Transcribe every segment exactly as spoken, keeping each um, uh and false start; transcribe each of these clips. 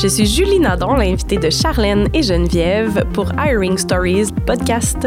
Je suis Julie Nadon, l'invitée de Charlène et Geneviève pour Hiring Stories podcast.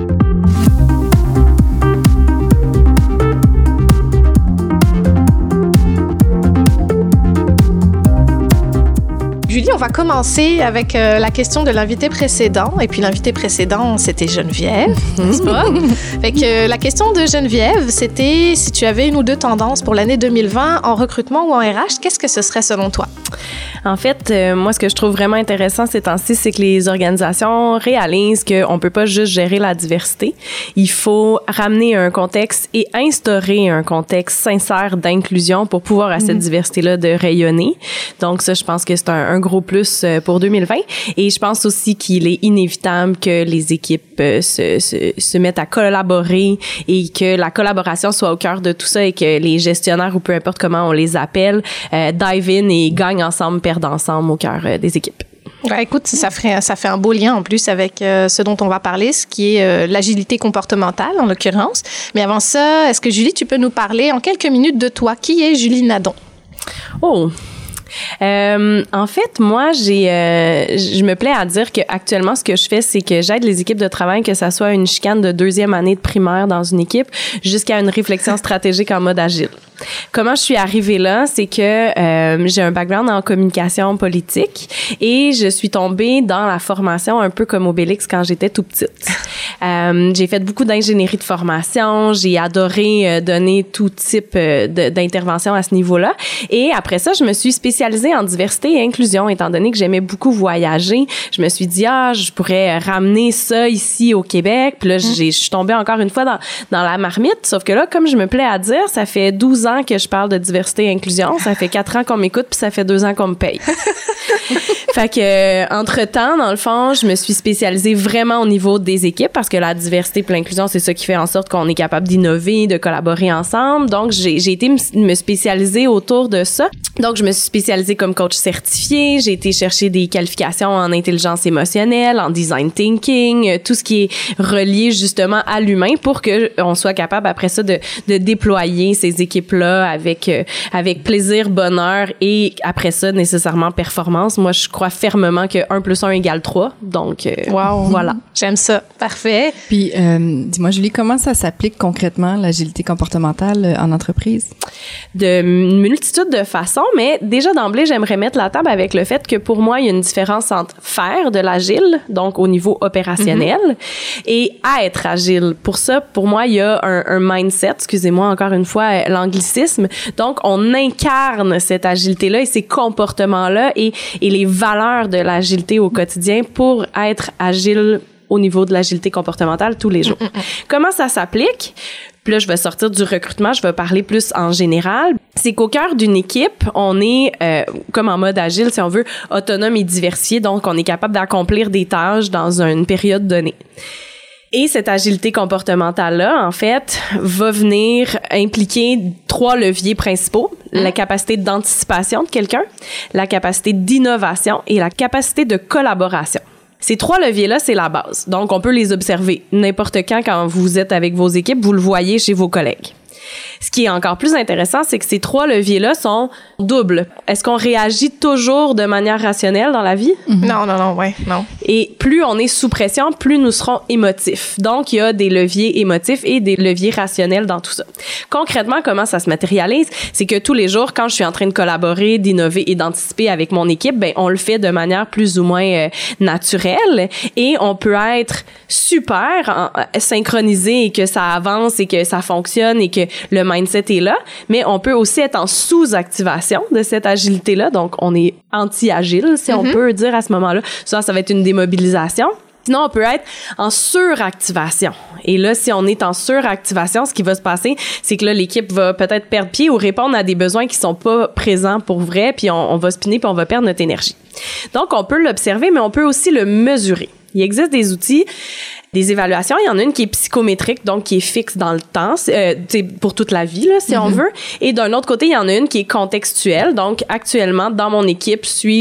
Julie, on va commencer avec euh, la question de l'invité précédent. Et puis l'invité précédent, c'était Geneviève, n'est-ce pas? Fait que euh, la question de Geneviève, c'était si tu avais une ou deux tendances pour l'année deux mille vingt en recrutement ou en R H, qu'est-ce que ce serait selon toi? En fait, euh, moi, ce que je trouve vraiment intéressant ces temps-ci, c'est que les organisations réalisent qu'on ne peut pas juste gérer la diversité. Il faut ramener un contexte et instaurer un contexte sincère d'inclusion pour pouvoir à cette mmh. diversité-là de rayonner. Donc ça, je pense que c'est un, un gros plus pour deux mille vingt. Et je pense aussi qu'il est inévitable que les équipes se, se, se mettent à collaborer et que la collaboration soit au cœur de tout ça et que les gestionnaires, ou peu importe comment on les appelle, euh, dive in et gagnent ensemble, perdent ensemble au cœur euh, des équipes. Ouais, écoute, ça fait, ça fait un beau lien en plus avec euh, ce dont on va parler, ce qui est euh, l'agilité comportementale en l'occurrence. Mais avant ça, est-ce que Julie, tu peux nous parler en quelques minutes de toi? Qui est Julie Nadon? Oh! Euh, en fait, moi, j'ai, euh, je me plais à dire que actuellement, ce que je fais, c'est que j'aide les équipes de travail, que ça soit une chicane de deuxième année de primaire dans une équipe, jusqu'à une réflexion stratégique en mode agile. Comment je suis arrivée là, c'est que euh, j'ai un background en communication politique et je suis tombée dans la formation un peu comme Obélix quand j'étais tout petite. Euh, j'ai fait beaucoup d'ingénierie de formation, j'ai adoré euh, donner tout type euh, de, d'intervention à ce niveau-là. Et après ça, je me suis spécialisée en diversité et inclusion, étant donné que j'aimais beaucoup voyager. Je me suis dit, ah, je pourrais ramener ça ici au Québec. Puis là, j'ai, je suis tombée encore une fois dans, dans la marmite. Sauf que là, comme je me plais à dire, ça fait douze ans que je parle de diversité et inclusion. Ça fait quatre ans qu'on m'écoute, puis ça fait deux ans qu'on me paye. Fait que, euh, entre-temps, dans le fond, je me suis spécialisée vraiment au niveau des équipes parce que la diversité et l'inclusion, c'est ça qui fait en sorte qu'on est capable d'innover, de collaborer ensemble. Donc, j'ai, j'ai été me spécialiser autour de ça. Donc, je me suis spécialisée comme coach certifié. J'ai été chercher des qualifications en intelligence émotionnelle, en design thinking, tout ce qui est relié justement à l'humain pour que on soit capable après ça de, de déployer ces équipes-là avec, euh, avec plaisir, bonheur et après ça, nécessairement performance. Moi, je crois fermement que un plus un égale trois. Donc, euh, wow. Voilà. J'aime ça. Parfait. Puis, euh, dis-moi, Julie, comment ça s'applique concrètement, l'agilité comportementale en entreprise? De multitude de façons, mais déjà d'emblée, j'aimerais mettre la table avec le fait que pour moi, il y a une différence entre faire de l'agile, donc au niveau opérationnel, mm-hmm. et être agile. Pour ça, pour moi, il y a un, un mindset, excusez-moi encore une fois, l'anglicisme. Donc, on incarne cette agilité-là et ces comportements-là et, et les valeurs de l'agilité au quotidien pour être agile au niveau de l'agilité comportementale tous les jours. Mm-hmm. Comment ça s'applique? Puis là, je vais sortir du recrutement, je vais parler plus en général. C'est qu'au cœur d'une équipe, on est, euh, comme en mode agile, si on veut, autonome et diversifié. Donc, on est capable d'accomplir des tâches dans une période donnée. Et cette agilité comportementale-là, en fait, va venir impliquer trois leviers principaux. Mmh. La capacité d'anticipation de quelqu'un, la capacité d'innovation et la capacité de collaboration. Ces trois leviers-là, c'est la base. Donc, on peut les observer n'importe quand, quand vous êtes avec vos équipes, vous le voyez chez vos collègues. Ce qui est encore plus intéressant, c'est que ces trois leviers-là sont doubles. Est-ce qu'on réagit toujours de manière rationnelle dans la vie? Mm-hmm. Non, non, non, ouais, non. Et plus on est sous pression, plus nous serons émotifs. Donc, il y a des leviers émotifs et des leviers rationnels dans tout ça. Concrètement, comment ça se matérialise? C'est que tous les jours, quand je suis en train de collaborer, d'innover et d'anticiper avec mon équipe, ben, on le fait de manière plus ou moins euh, naturelle et on peut être super en, synchronisé et que ça avance et que ça fonctionne et que le mindset est là, mais on peut aussi être en sous-activation de cette agilité-là. Donc, on est anti-agile, si mm-hmm. on peut dire à ce moment-là. Souvent, ça va être une démobilisation. Sinon, on peut être en suractivation. Et là, si on est en suractivation, ce qui va se passer, c'est que là, l'équipe va peut-être perdre pied ou répondre à des besoins qui sont pas présents pour vrai, puis on, on va spinner, puis on va perdre notre énergie. Donc, on peut l'observer, mais on peut aussi le mesurer. Il existe des outils, des évaluations. Il y en a une qui est psychométrique, donc qui est fixe dans le temps, euh, pour toute la vie, là, si mm-hmm. on veut. Et d'un autre côté, il y en a une qui est contextuelle. Donc, actuellement, dans mon équipe, suis-je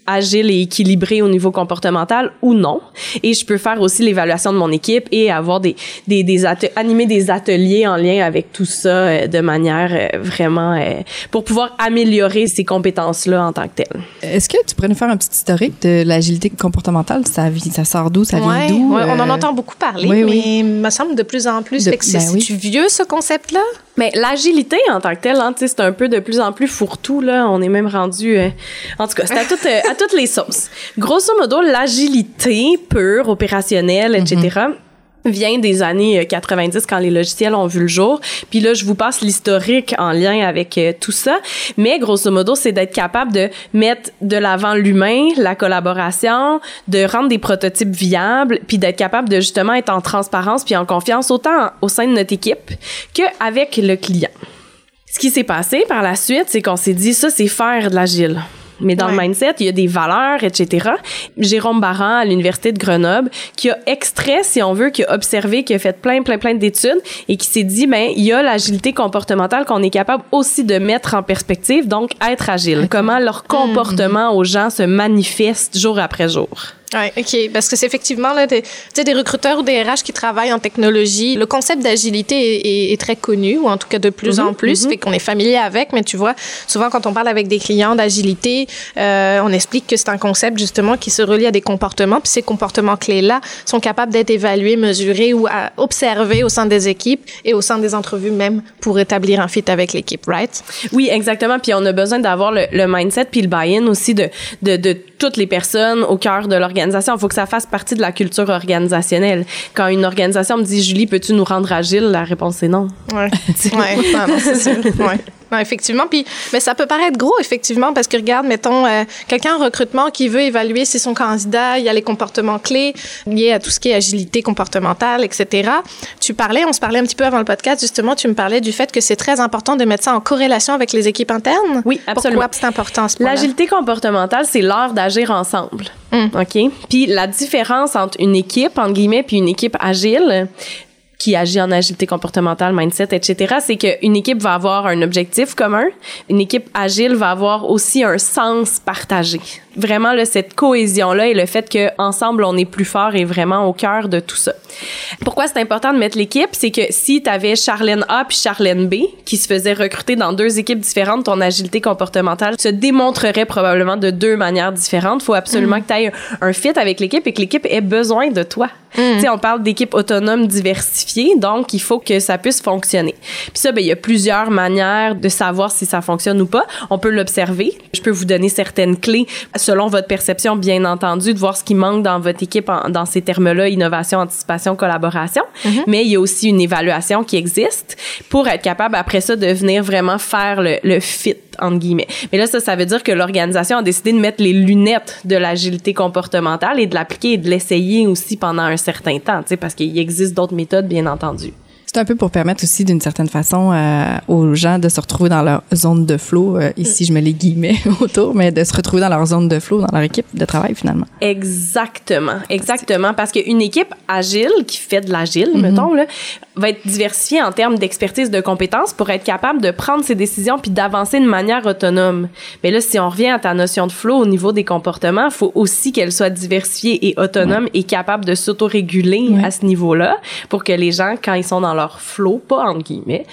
agile et équilibré au niveau comportemental ou non. Et je peux faire aussi l'évaluation de mon équipe et avoir des, des, des at- animer des ateliers en lien avec tout ça euh, de manière euh, vraiment euh, pour pouvoir améliorer ces compétences-là en tant que telles. Est-ce que tu pourrais nous faire un petit historique de l'agilité comportementale? Ça, ça sort d'où? Ça vient ouais, d'où? Ouais, euh... on en entend beaucoup parler, oui, mais oui. il me semble de plus en plus. De, fait que c'est, ben oui. c'est-tu vieux, ce concept-là? Mais l'agilité en tant que telle, hein, c'est un peu de plus en plus fourre-tout, là. On est même rendu... Euh, en tout cas, c'est à, tout, euh, à toutes les sauces. Grosso modo, l'agilité pure, opérationnelle, et cetera, mm-hmm. vient des années quatre-vingt-dix quand les logiciels ont vu le jour. Puis là, je vous passe l'historique en lien avec euh, tout ça. Mais grosso modo, c'est d'être capable de mettre de l'avant l'humain, la collaboration, de rendre des prototypes viables, puis d'être capable de justement être en transparence puis en confiance autant au sein de notre équipe qu'avec le client. Ce qui s'est passé par la suite, c'est qu'on s'est dit, ça, c'est faire de l'agile. Mais dans ouais. le mindset, il y a des valeurs, et cetera. Jérôme Barran, à l'Université de Grenoble, qui a extrait, si on veut, qui a observé, qui a fait plein, plein, plein d'études et qui s'est dit, ben, il y a l'agilité comportementale qu'on est capable aussi de mettre en perspective, donc être agile. Okay. Comment leur comportement mm-hmm. aux gens se manifeste jour après jour. Oui, OK. Parce que c'est effectivement, là, tu sais, des recruteurs ou des R H qui travaillent en technologie, le concept d'agilité est, est, est très connu, ou en tout cas de plus mm-hmm, en plus, mm-hmm. fait qu'on est familier avec, mais tu vois, souvent quand on parle avec des clients d'agilité, euh, on explique que c'est un concept justement qui se relie à des comportements, puis ces comportements clés-là sont capables d'être évalués, mesurés ou à observés au sein des équipes et au sein des entrevues même pour établir un fit avec l'équipe, right? Oui, exactement. Puis on a besoin d'avoir le, le mindset puis le buy-in aussi de, de, de toutes les personnes au cœur de l'organisation. Il faut que ça fasse partie de la culture organisationnelle. Quand une organisation me dit « Julie, peux-tu nous rendre agile? » La réponse est non. Oui, ouais, non, non, c'est sûr. Ouais. Non, effectivement. Puis, mais ça peut paraître gros, effectivement, parce que regarde, mettons, euh, quelqu'un en recrutement qui veut évaluer si son candidat, il y a les comportements clés liés à tout ce qui est agilité comportementale, et cetera. Tu parlais, on se parlait un petit peu avant le podcast, justement, tu me parlais du fait que c'est très important de mettre ça en corrélation avec les équipes internes. Oui, absolument. Pourquoi c'est important, ce point-là? L'agilité comportementale, c'est l'art d'agir ensemble. Mm. OK? Puis la différence entre une équipe, entre guillemets, puis une équipe agile, qui agit en agilité comportementale, mindset, et cetera, c'est qu'une équipe va avoir un objectif commun. Une équipe agile va avoir aussi un sens partagé. Vraiment, là, cette cohésion-là et le fait qu'ensemble, on est plus fort est vraiment au cœur de tout ça. Pourquoi c'est important de mettre l'équipe? C'est que si tu avais Charlène A puis Charlène B qui se faisaient recruter dans deux équipes différentes, ton agilité comportementale se démontrerait probablement de deux manières différentes. Il faut absolument mmh. que tu aies un, un fit avec l'équipe et que l'équipe ait besoin de toi. Mmh. Tu sais, on parle d'équipe autonome diversifiée, donc il faut que ça puisse fonctionner. Puis ça, ben il y a plusieurs manières de savoir si ça fonctionne ou pas. On peut l'observer. Je peux vous donner certaines clés selon votre perception, bien entendu, de voir ce qui manque dans votre équipe en, dans ces termes-là, innovation, anticipation, collaboration. Mm-hmm. Mais il y a aussi une évaluation qui existe pour être capable, après ça, de venir vraiment faire le, le fit, entre guillemets. Mais là, ça, ça veut dire que l'organisation a décidé de mettre les lunettes de l'agilité comportementale et de l'appliquer et de l'essayer aussi pendant un certain temps, tu sais, parce qu'il existe d'autres méthodes, bien entendu. C'est un peu pour permettre aussi, d'une certaine façon, euh, aux gens de se retrouver dans leur zone de flow. Euh, ici, je mets les guillemets autour, mais de se retrouver dans leur zone de flow, dans leur équipe de travail, finalement. Exactement. Exactement. Parce qu'une équipe agile, qui fait de l'agile, mm-hmm. mettons, là, va être diversifiée en termes d'expertise, de compétences pour être capable de prendre ses décisions puis d'avancer de manière autonome. Mais là, si on revient à ta notion de flow au niveau des comportements, il faut aussi qu'elle soit diversifiée et autonome ouais. et capable de s'autoréguler ouais. à ce niveau-là pour que les gens, quand ils sont dans leur flow, pas entre guillemets,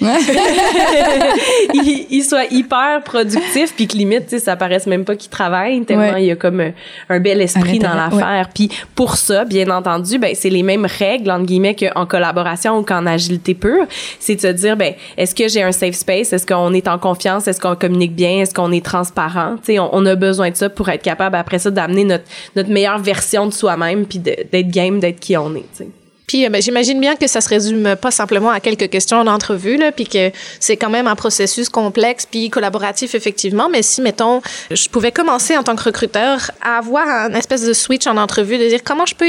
ils, ils soient hyper productifs puis que limite, tu sais, ça paraisse même pas qu'ils travaillent tellement ouais. il y a comme un, un bel esprit dans l'affaire. Ouais. Puis pour ça, bien entendu, ben c'est les mêmes règles entre guillemets qu'en collaboration ou qu'en agilité pure, c'est de se dire, ben est-ce que j'ai un safe space, est-ce qu'on est en confiance, est-ce qu'on communique bien, est-ce qu'on est transparent, tu sais, on, on a besoin de ça pour être capable après ça d'amener notre notre meilleure version de soi-même puis de, d'être game, d'être qui on est, tu sais. Puis, ben, j'imagine bien que ça se résume pas simplement à quelques questions d'entrevue, là, puis que c'est quand même un processus complexe puis collaboratif, effectivement. Mais si, mettons, je pouvais commencer en tant que recruteur à avoir un espèce de switch en entrevue, de dire comment je peux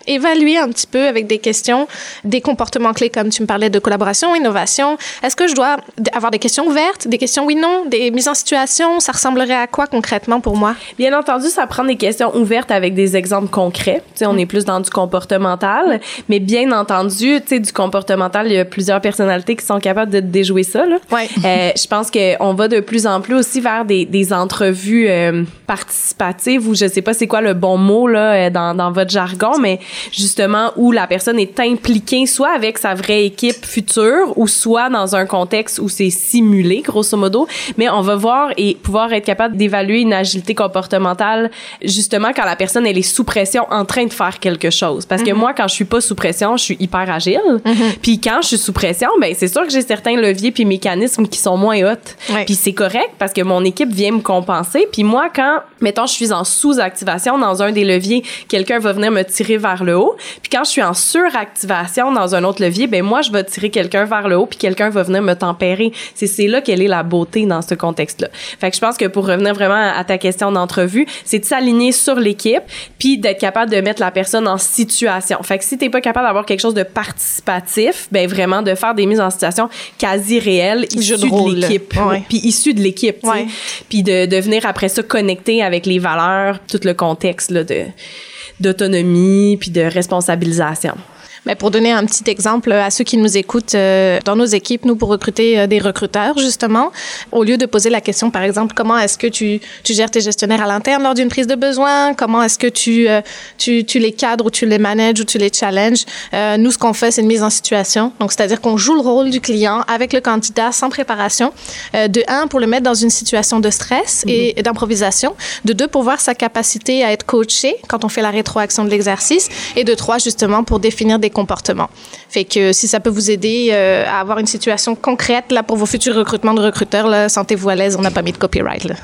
évaluer un petit peu avec des questions, des comportements clés comme tu me parlais de collaboration, innovation. Est-ce que je dois avoir des questions ouvertes, des questions oui, non, des mises en situation? Ça ressemblerait à quoi concrètement pour moi? Bien entendu, ça prend des questions ouvertes avec des exemples concrets. Tu sais, on est plus dans du comportemental, mais bien entendu, tu sais, du comportemental, il y a plusieurs personnalités qui sont capables de déjouer ça, là. Ouais. Euh, je pense qu'on va de plus en plus aussi vers des, des entrevues euh, participatives, ou je sais pas c'est quoi le bon mot, là, dans, dans votre jargon, mais justement où la personne est impliquée soit avec sa vraie équipe future ou soit dans un contexte où c'est simulé, grosso modo, mais on va voir et pouvoir être capable d'évaluer une agilité comportementale justement quand la personne elle est sous pression en train de faire quelque chose. Parce que mm-hmm. moi, quand je suis pas sous pression, je suis hyper agile. Mm-hmm. Puis quand je suis sous pression, ben c'est sûr que j'ai certains leviers puis mécanismes qui sont moins hauts. Ouais. Puis c'est correct parce que mon équipe vient me compenser. Puis moi, quand, mettons, je suis en sous-activation dans un des leviers, quelqu'un va venir me tirer vers le haut. Puis quand je suis en suractivation dans un autre levier, ben moi, je vais tirer quelqu'un vers le haut puis quelqu'un va venir me tempérer. C'est, c'est là qu'elle est la beauté dans ce contexte-là. Fait que je pense que pour revenir vraiment à ta question d'entrevue, c'est de s'aligner sur l'équipe puis d'être capable de mettre la personne en situation. Fait que si t'es pas capable d'avoir quelque chose de participatif, ben vraiment de faire des mises en situation quasi réelles issues de, de l'équipe. Ouais. Puis issues de l'équipe, ouais. Puis de, de venir après ça connecter avec les valeurs, tout le contexte là, de d'autonomie puis de responsabilisation. Mais pour donner un petit exemple à ceux qui nous écoutent, euh, dans nos équipes, nous, pour recruter euh, des recruteurs, justement, au lieu de poser la question, par exemple, comment est-ce que tu, tu gères tes gestionnaires à l'interne lors d'une prise de besoin? Comment est-ce que tu, euh, tu, tu les cadres ou tu les manages ou tu les challenges? Euh, nous, ce qu'on fait, c'est une mise en situation. Donc, c'est-à-dire qu'on joue le rôle du client avec le candidat sans préparation. Euh, de un, pour le mettre dans une situation de stress mm-hmm. et, et d'improvisation. De deux, pour voir sa capacité à être coaché quand on fait la rétroaction de l'exercice. Et de trois, justement, pour définir des comportements. Fait que si ça peut vous aider euh, à avoir une situation concrète là pour vos futurs recrutements de recruteurs, là, sentez-vous à l'aise, on n'a pas mis de copyright là.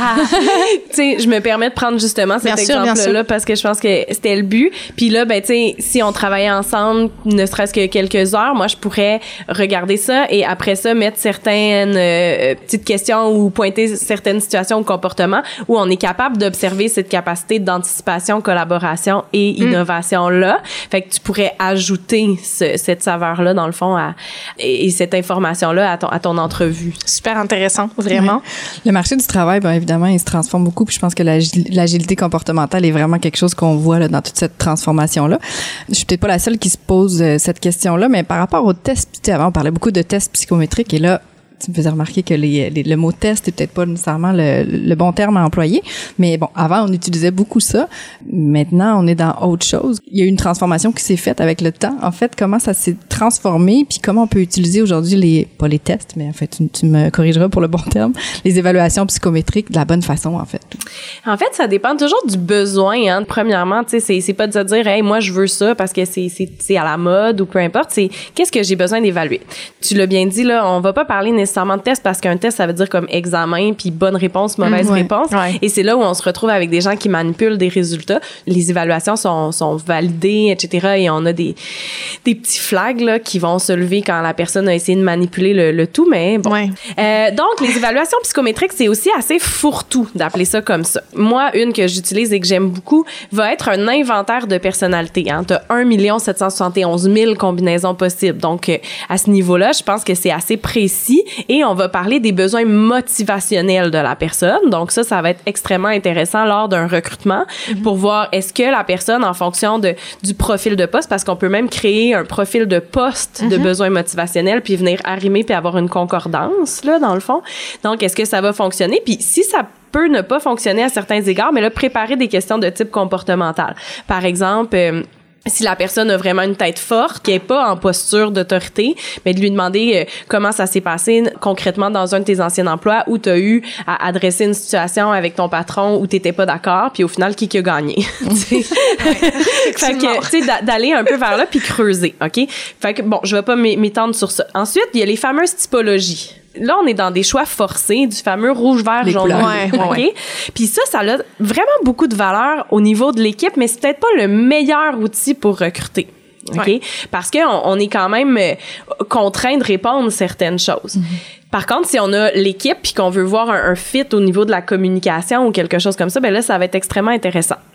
Tu sais, je me permets de prendre justement cet exemple-là parce que je pense que c'était le but. Puis là, ben tu sais, si on travaillait ensemble, ne serait-ce que quelques heures, moi je pourrais regarder ça et après ça mettre certaines euh, petites questions ou pointer certaines situations ou comportements où on est capable d'observer cette capacité d'anticipation, collaboration et innovation là. Fait que tu pourrais ajouter ce, cette saveur-là, dans le fond, à, et, et cette information-là à ton, à ton entrevue. Super intéressant, vraiment. Ouais. Le marché du travail, bien évidemment, il se transforme beaucoup. Puis je pense que l'agilité comportementale est vraiment quelque chose qu'on voit là, dans toute cette transformation-là. Je suis peut-être pas la seule qui se pose euh, cette question-là, mais par rapport aux tests, avant, on parlait beaucoup de tests psychométriques et là, tu me faisais remarquer que les, les, le mot test est peut-être pas nécessairement le, le bon terme à employer, mais bon, avant on utilisait beaucoup ça. Maintenant, on est dans autre chose. Il y a eu une transformation qui s'est faite avec le temps. En fait, comment ça s'est transformé, puis comment on peut utiliser aujourd'hui les pas les tests, mais en fait, tu, tu me corrigeras pour le bon terme, les évaluations psychométriques de la bonne façon, en fait. En fait, ça dépend toujours du besoin. Hein. Premièrement, tu sais, c'est, c'est pas de se dire, hey, moi je veux ça parce que c'est c'est c'est à la mode ou peu importe. C'est qu'est-ce que j'ai besoin d'évaluer. Tu l'as bien dit là, on va pas parler nécessairement de test parce qu'un test ça veut dire comme examen puis bonne réponse mauvaise mmh, ouais, réponse ouais. Et c'est là où on se retrouve avec des gens qui manipulent des résultats. Les évaluations sont sont validées, etc. Et on a des des petits flags là qui vont se lever quand la personne a essayé de manipuler le, le tout, mais bon. Ouais. Euh, donc les évaluations psychométriques c'est aussi assez fourre-tout d'appeler ça comme ça. Moi une que j'utilise et que j'aime beaucoup va être un inventaire de personnalité. Hein. T'as un million sept cent soixante et onze mille combinaisons possibles. Donc euh, à ce niveau-là, je pense que c'est assez précis. Et on va parler des besoins motivationnels de la personne. Donc ça, ça va être extrêmement intéressant lors d'un recrutement mm-hmm. pour voir est-ce que la personne, en fonction de du profil de poste, parce qu'on peut même créer un profil de poste mm-hmm. de besoins motivationnels puis venir arrimer puis avoir une concordance, là, dans le fond. Donc, est-ce que ça va fonctionner? Puis si ça peut ne pas fonctionner à certains égards, mais là, préparer des questions de type comportemental. Par exemple... Euh, si la personne a vraiment une tête forte, qui est pas en posture d'autorité, mais de lui demander euh, comment ça s'est passé concrètement dans un de tes anciens emplois où tu as eu à adresser une situation avec ton patron où tu n'étais pas d'accord, puis au final, qui qui a gagné? Fait que, tu sais, d'aller un peu vers là puis creuser, OK? Fait que, bon, je vais pas m'étendre sur ça. Ensuite, il y a les fameuses typologies. Là, on est dans des choix forcés du fameux rouge, vert, jaune, bleu. Ouais, ouais. Puis ça, ça a vraiment beaucoup de valeur au niveau de l'équipe, mais c'est peut-être pas le meilleur outil pour recruter. OK? Ouais. Parce qu'on on est quand même contraint de répondre certaines choses. Mm-hmm. Par contre, si on a l'équipe puis qu'on veut voir un, un fit au niveau de la communication ou quelque chose comme ça, ben là, ça va être extrêmement intéressant.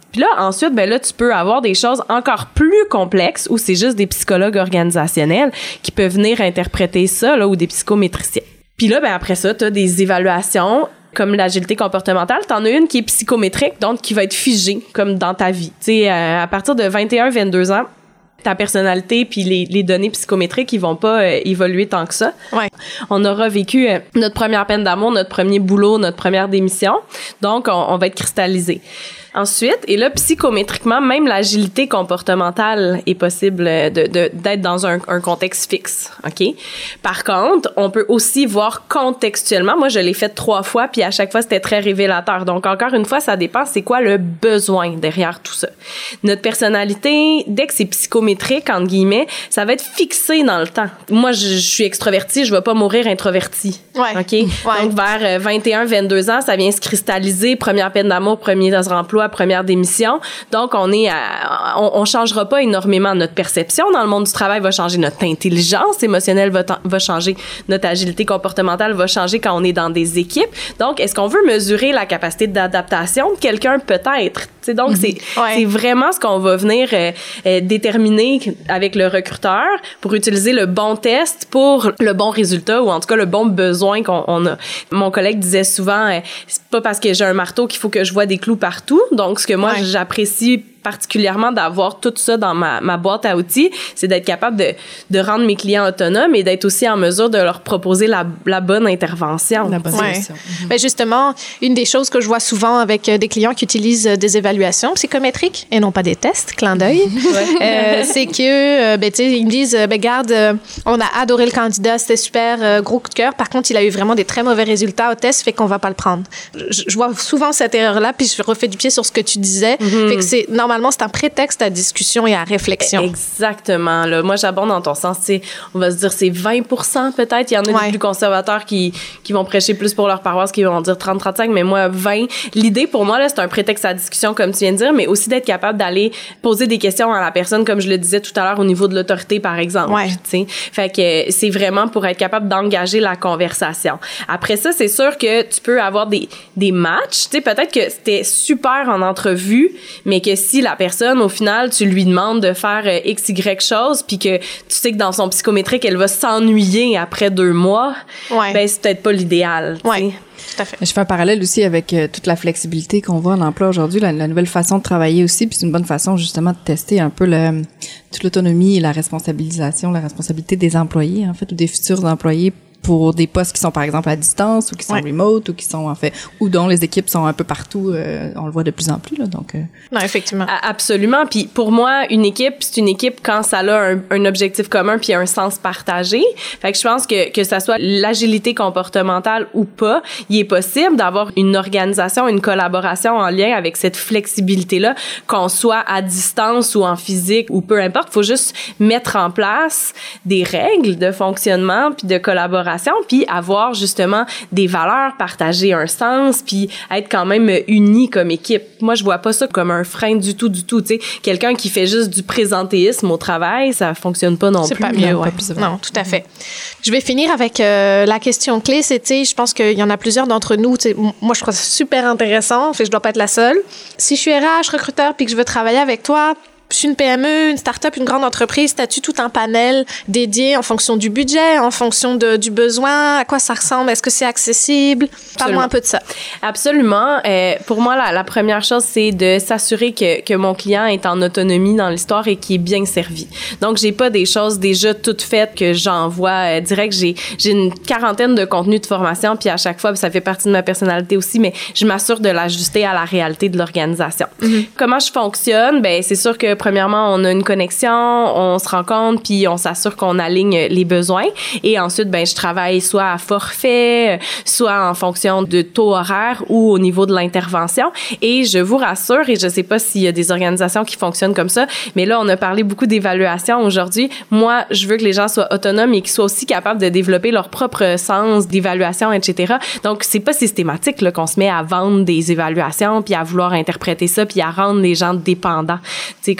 Puis là, ensuite, ben là, tu peux avoir des choses encore plus complexes où c'est juste des psychologues organisationnels qui peuvent venir interpréter ça, là, ou des psychométriciens. Puis là, ben après ça, t'as des évaluations comme l'agilité comportementale. T'en as une qui est psychométrique, donc qui va être figée, comme dans ta vie. Tu sais, à partir de vingt et un à vingt-deux ans, ta personnalité puis les, les données psychométriques, ils vont pas euh, évoluer tant que ça. Ouais. On aura vécu euh, notre première peine d'amour, notre premier boulot, notre première démission. Donc, on, on va être cristallisé. Ensuite, et là, psychométriquement, même l'agilité comportementale est possible de, de, d'être dans un, un contexte fixe, OK? Par contre, on peut aussi voir contextuellement. Moi, je l'ai fait trois fois, puis à chaque fois, c'était très révélateur. Donc, encore une fois, ça dépend c'est quoi le besoin derrière tout ça. Notre personnalité, dès que c'est psychométrique, entre guillemets, ça va être fixé dans le temps. Moi, je, je suis extrovertie, je vais pas mourir introvertie. Ouais. OK? Ouais. Donc, vers vingt et un à vingt-deux ans, ça vient se cristalliser. Première peine d'amour, premier emploi, première démission. Donc, on est à, on, on changera pas énormément notre perception dans le monde du travail, va changer notre intelligence émotionnelle, va, va changer notre agilité comportementale, va changer quand on est dans des équipes. Donc, est-ce qu'on veut mesurer la capacité d'adaptation de quelqu'un? Peut-être. T'sais, donc, c'est, ouais. c'est vraiment ce qu'on va venir euh, euh, déterminer avec le recruteur pour utiliser le bon test pour le bon résultat ou en tout cas le bon besoin qu'on on a. Mon collègue disait souvent, euh, c'est pas parce que j'ai un marteau qu'il faut que je vois des clous partout. Donc, ce que moi, ouais. j'apprécie particulièrement d'avoir tout ça dans ma, ma boîte à outils, c'est d'être capable de, de rendre mes clients autonomes et d'être aussi en mesure de leur proposer la, la bonne intervention. La bonne ouais. solution. Mm-hmm. Ben justement, une des choses que je vois souvent avec des clients qui utilisent des évaluations psychométriques et non pas des tests, clin d'œil, ouais. euh, c'est que, ben, tu sais, ils me disent, ben, garde, on a adoré le candidat, c'était super, euh, gros coup de cœur. Par contre, il a eu vraiment des très mauvais résultats au test, fait qu'on va pas le prendre. Je, je vois souvent cette erreur-là, puis je refais du pied sur ce que tu disais. Mm-hmm. Fait que c'est normalement c'est un prétexte à discussion et à réflexion. Exactement. Là. Moi, j'abonde dans ton sens. T'sais, on va se dire c'est vingt pour cent peut-être. Il y en a ouais. des plus conservateurs qui, qui vont prêcher plus pour leur paroisse, qui vont dire trente à trente-cinq, mais moi, vingt. L'idée, pour moi, là, c'est un prétexte à discussion, comme tu viens de dire, mais aussi d'être capable d'aller poser des questions à la personne, comme je le disais tout à l'heure, au niveau de l'autorité, par exemple. Ouais. T'sais. Fait que c'est vraiment pour être capable d'engager la conversation. Après ça, c'est sûr que tu peux avoir des, des matchs. T'sais, peut-être que c'était super en entrevue, mais que si la personne, au final, tu lui demandes de faire euh, X, Y chose, puis que tu sais que dans son psychométrique, elle va s'ennuyer après deux mois, ouais. ben c'est peut-être pas l'idéal. Ouais. Tout à fait. Je fais un parallèle aussi avec euh, toute la flexibilité qu'on voit en emploi aujourd'hui, la, la nouvelle façon de travailler aussi, puis c'est une bonne façon justement de tester un peu le, toute l'autonomie et la responsabilisation, la responsabilité des employés, en fait, ou des futurs employés pour des postes qui sont par exemple à distance ou qui sont ouais. remote ou qui sont en fait ou dont les équipes sont un peu partout, euh, on le voit de plus en plus là, donc euh... non, effectivement. A- absolument. Puis pour moi, une équipe, c'est une équipe quand ça a un, un objectif commun puis un sens partagé. Fait que je pense que que ça soit l'agilité comportementale ou pas, il est possible d'avoir une organisation, une collaboration en lien avec cette flexibilité là, qu'on soit à distance ou en physique ou peu importe. Faut juste mettre en place des règles de fonctionnement puis de collaboration, puis avoir justement des valeurs, partager un sens, puis être quand même unis comme équipe. Moi, je vois pas ça comme un frein du tout, du tout. Tu sais, quelqu'un qui fait juste du présentéisme au travail, ça fonctionne pas non c'est plus. C'est pas mieux, ouais. Non, tout à fait. Je vais finir avec euh, la question clé, c'est, tu sais, je pense qu'il y en a plusieurs d'entre nous, tu sais, moi, je trouve ça super intéressant, fait que je dois pas être la seule. Si je suis R H, recruteur, puis que je veux travailler avec toi, je suis une P M E, une start-up, une grande entreprise, t'as-tu tout un panel dédié en fonction du budget, en fonction de, du besoin, à quoi ça ressemble, est-ce que c'est accessible? Parle-moi un peu de ça. Absolument. Euh, pour moi, la, la première chose, c'est de s'assurer que, que mon client est en autonomie dans l'histoire et qu'il est bien servi. Donc, j'ai pas des choses déjà toutes faites que j'envoie euh, direct. J'ai, j'ai une quarantaine de contenus de formation, puis à chaque fois, ça fait partie de ma personnalité aussi, mais je m'assure de l'ajuster à la réalité de l'organisation. Mm-hmm. Comment je fonctionne? Ben, c'est sûr que premièrement, on a une connexion, on se rencontre, puis on s'assure qu'on aligne les besoins. Et ensuite, ben, je travaille soit à forfait, soit en fonction de taux horaire ou au niveau de l'intervention. Et je vous rassure, et je sais pas s'il y a des organisations qui fonctionnent comme ça, mais là, on a parlé beaucoup d'évaluation aujourd'hui. Moi, je veux que les gens soient autonomes et qu'ils soient aussi capables de développer leur propre sens d'évaluation, et cetera. Donc, c'est pas systématique là, qu'on se met à vendre des évaluations, puis à vouloir interpréter ça, puis à rendre les gens dépendants. Tu sais, comme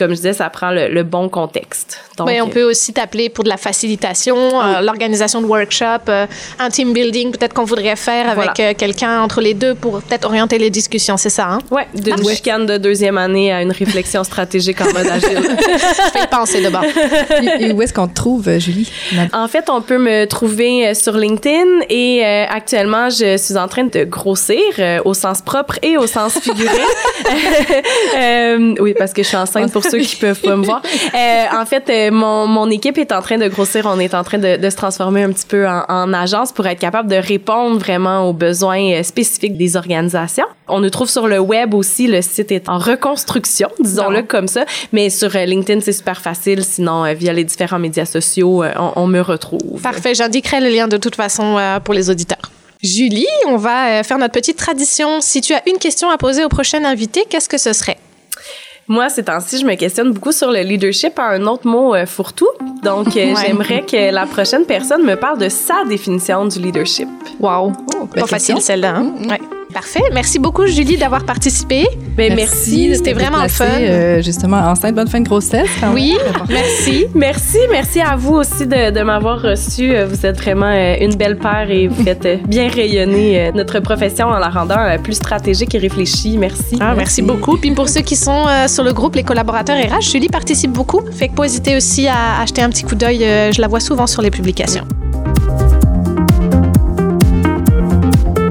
comme je disais, ça prend le, le bon contexte. Donc, oui, on peut aussi t'appeler pour de la facilitation, euh, l'organisation de workshops, euh, un team building peut-être qu'on voudrait faire avec voilà. euh, quelqu'un entre les deux pour peut-être orienter les discussions, c'est ça, hein? Oui, d'une ah, chicane de deuxième année à une réflexion stratégique en mode agile. Je fais penser d'abord. Et, et où est-ce qu'on te trouve, Julie? En fait, on peut me trouver sur LinkedIn et euh, actuellement, je suis en train de grossir euh, au sens propre et au sens figuré. euh, oui, parce que je suis enceinte pour ceux qui peuvent pas me voir. Euh, en fait, euh, mon, mon équipe est en train de grossir. On est en train de, de se transformer un petit peu en, en agence pour être capable de répondre vraiment aux besoins spécifiques des organisations. On nous trouve sur le web aussi. Le site est en reconstruction, disons-le comme ça. Mais sur euh, LinkedIn, c'est super facile. Sinon, euh, via les différents médias sociaux, euh, on, on me retrouve. Parfait. J'indiquerai le lien de toute façon euh, pour les auditeurs. Julie, on va euh, faire notre petite tradition. Si tu as une question à poser au prochain invité, qu'est-ce que ce serait? Moi, ces temps-ci, je me questionne beaucoup sur le leadership, un autre mot euh, fourre-tout. Donc, euh, ouais. j'aimerais que la prochaine personne me parle de sa définition du leadership. Wow! Oh, pas facile celle-là. Hein? Mm-hmm. Ouais. Parfait. Merci beaucoup, Julie, d'avoir participé. Ben, merci. merci. C'était vraiment le fun. Euh, justement, enceinte, bonne fin de grossesse. Oui, merci. Merci. Merci à vous aussi de, de m'avoir reçu. Vous êtes vraiment une belle paire et vous faites bien rayonner notre profession en la rendant plus stratégique et réfléchie. Merci. Ah, merci. merci beaucoup. Puis pour ceux qui sont sur le groupe, les collaborateurs R H, Julie participe beaucoup. Fait que pas hésiter aussi à acheter un petit coup d'œil. Je la vois souvent sur les publications.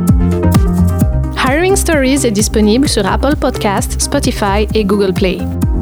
Hiring Stories est disponible sur Apple Podcasts, Spotify et Google Play.